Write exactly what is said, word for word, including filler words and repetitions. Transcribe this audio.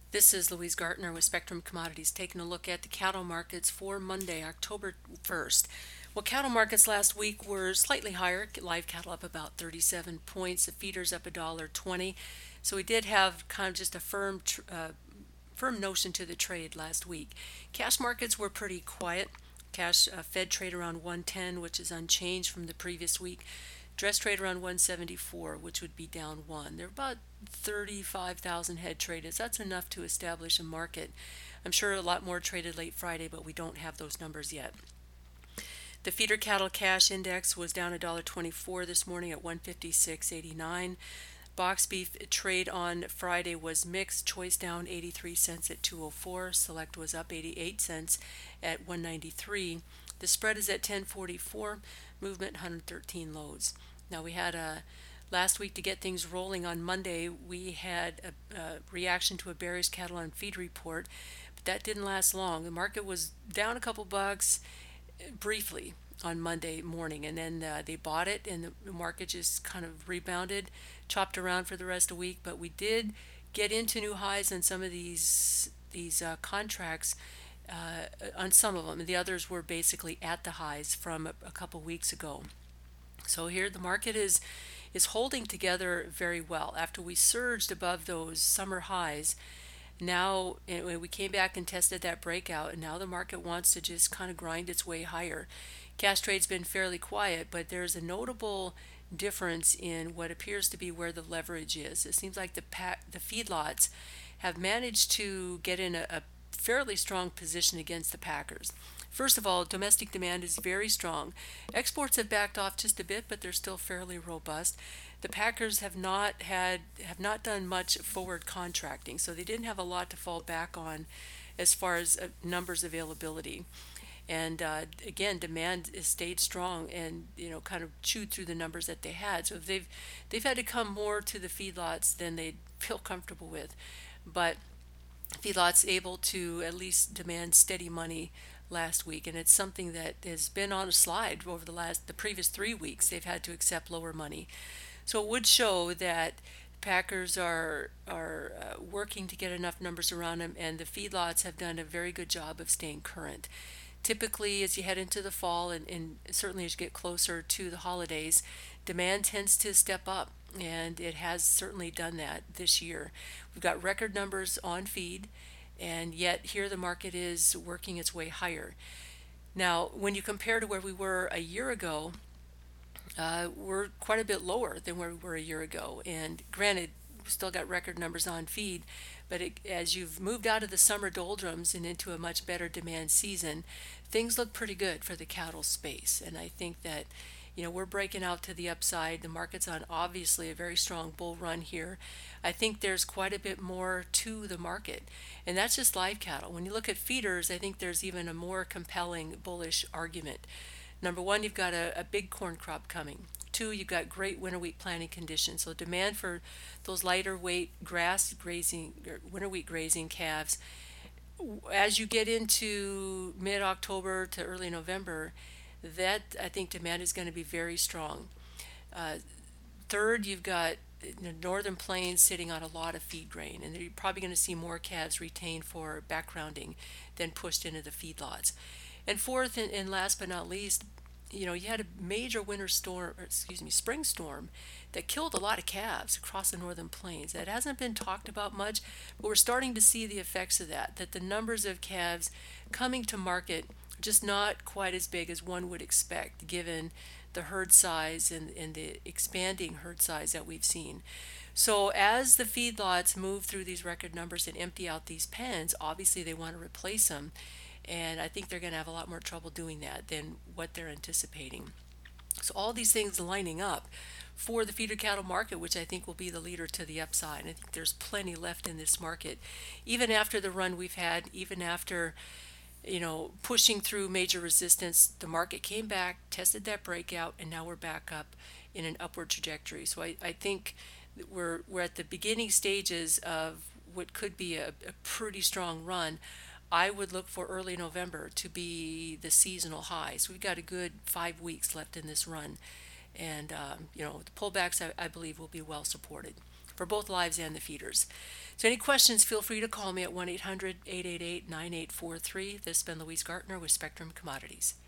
This is Louise Gartner with Spectrum Commodities taking a look at the cattle markets for Monday, October first. Well, cattle markets last week were slightly higher. Live cattle up about thirty-seven points. The feeders up one dollar twenty. So we did have kind of just a firm tr- uh, firm notion to the trade last week. Cash markets were pretty quiet. Cash uh, Fed trade around one ten, which is unchanged from the previous week. Dress trade around one seventy-four, which would be down one. There are about thirty-five thousand head traded. That's enough to establish a market. I'm sure a lot more traded late Friday, but we don't have those numbers yet. The feeder cattle cash index was down one dollar twenty-four this morning at one fifty-six eighty-nine. Box beef trade on Friday was mixed. Choice down eighty-three cents at two oh four. Select was up eighty-eight cents at one ninety-three. The spread is at ten forty-four. Movement one hundred thirteen loads. Now we had a last week to get things rolling on Monday. We had a, a reaction to a bearish cattle on feed report, but that didn't last long. The market was down a couple bucks briefly on Monday morning, and then uh, they bought it, and the market just kind of rebounded, chopped around for the rest of the week. But we did get into new highs on some of these these uh, contracts, uh, on some of them, and the others were basically at the highs from a, a couple weeks ago. So here the market is is holding together very well after we surged above those summer highs. Now we came back and tested that breakout, and now the market wants to just kind of grind its way higher. Cash trade's been fairly quiet, but there's a notable difference in what appears to be where the leverage is. It seems like the pa- the feedlots have managed to get in a, a fairly strong position against the packers. First of all, domestic demand is very strong. Exports have backed off just a bit, but they're still fairly robust. The packers have not had have not done much forward contracting, so they didn't have a lot to fall back on as far as uh, numbers availability. And uh, again, demand has stayed strong, and you know, kind of chewed through the numbers that they had. So they've they've had to come more to the feedlots than they feel comfortable with, but feedlots able to at least demand steady money last week, and it's something that has been on a slide over the last the previous three weeks. They've had to accept lower money, so it would show that packers are are uh, working to get enough numbers around them, and the feedlots have done a very good job of staying current. Typically, as you head into the fall, and, and certainly as you get closer to the holidays, demand tends to step up, and it has certainly done that this year. We've got record numbers on feed, and yet here the market is working its way higher. Now, when you compare to where we were a year ago, uh, we're quite a bit lower than where we were a year ago. And granted, we still got record numbers on feed, but it, as you've moved out of the summer doldrums and into a much better demand season, things look pretty good for the cattle space. And I think that, you know, we're breaking out to the upside. The market's on obviously a very strong bull run here. I think there's quite a bit more to the market, and that's just live cattle. When you look at feeders, I think there's even a more compelling bullish argument. Number one, you've got a, a big corn crop coming. Two, you've got great winter wheat planting conditions. So demand for those lighter weight grass grazing, or winter wheat grazing calves, as you get into mid October to early November, that I think demand is going to be very strong. Uh, Third, you've got the northern plains sitting on a lot of feed grain, and you're probably going to see more calves retained for backgrounding than pushed into the feedlots. And fourth, and, and last but not least, you know, you had a major winter storm, or excuse me, spring storm that killed a lot of calves across the northern plains. That hasn't been talked about much, but we're starting to see the effects of that, that the numbers of calves coming to market are just not quite as big as one would expect, given the herd size and, and the expanding herd size that we've seen. So as the feedlots move through these record numbers and empty out these pens, obviously they want to replace them. And I think they're going to have a lot more trouble doing that than what they're anticipating. So all these things lining up for the feeder cattle market, which I think will be the leader to the upside. I think there's plenty left in this market, even after the run we've had, even after, you know, pushing through major resistance. The market came back, tested that breakout, and now we're back up in an upward trajectory. So I, I think we're we're at the beginning stages of what could be a, a pretty strong run. I would look for early November to be the seasonal high. So we've got a good five weeks left in this run. And, um, you know, the pullbacks, I, I believe, will be well supported. for both lives and the feeders. So any questions, feel free to call me at one eight hundred, eight eight eight, nine eight four three. This has been Louise Gartner with Spectrum Commodities.